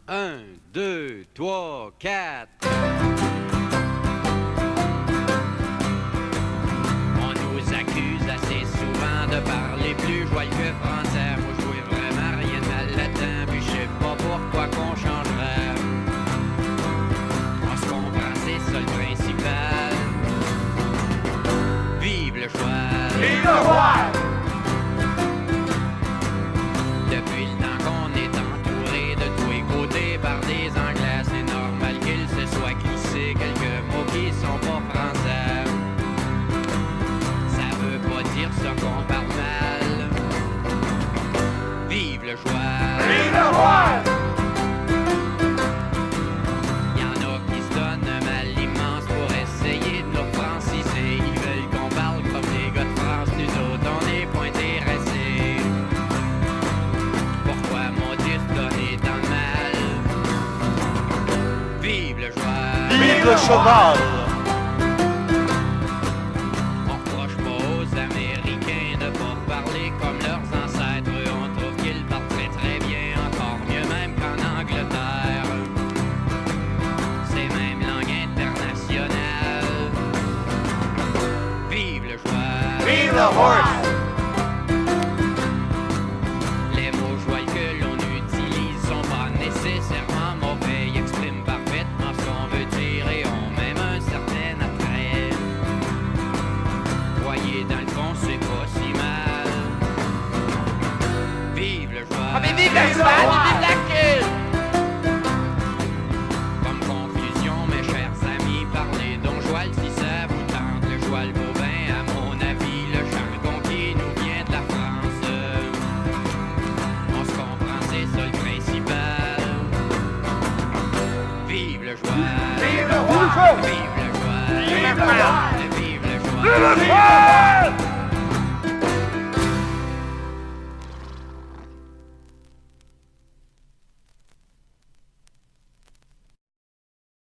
1, 2, 3, 4. On nous accuse assez souvent de parler plus joyeux que français. Moi, je vois vraiment rien de mal là-dedans, puis je sais pas pourquoi qu'on changerait. On se comprend, c'est ça le principal. Vive le choix! Vive le roi! Depuis le temps qu'on est entouré de tous les côtés par des Anglais, c'est normal qu'ils se soient glissés quelques mots qui sont pas français. Ça veut pas dire ça qu'on parle mal. Vive le choix! Vive le roi! Y'en a qui se donnent un mal immense pour essayer de nous franciser. Ils veulent qu'on parle comme les gars de France, nous autres on est pas intéressés. Pourquoi mon Dieu se donner tant de mal? Vive le choix! Vive le cheval! On reproche pas aux Américains de pas parler comme leurs ancêtres. On trouve qu'ils parlent très très bien, encore mieux même qu'en Angleterre. C'est même langue internationale. Vive le choix! Vive le horse! Les mots joyeux que l'on utilise sont pas nécessairement mauvais. Ils expriment parfaitement ce qu'on veut dire et ont même un certain attrait. Voyez, dans le fond, c'est pas si mal. Vive le choix! Ah, mais vive la cheval! Vive la queue! Comme confusion, mes chers amis, parlez donc joual si ça vous tente. Le joual vaut bien, à mon avis, le jargon qui nous vient de la France. On se comprend, c'est ça le principal. Vive le joual! Vive le roi! Vive le joual! Vive le roi! Vive le Vive joual! le cheval!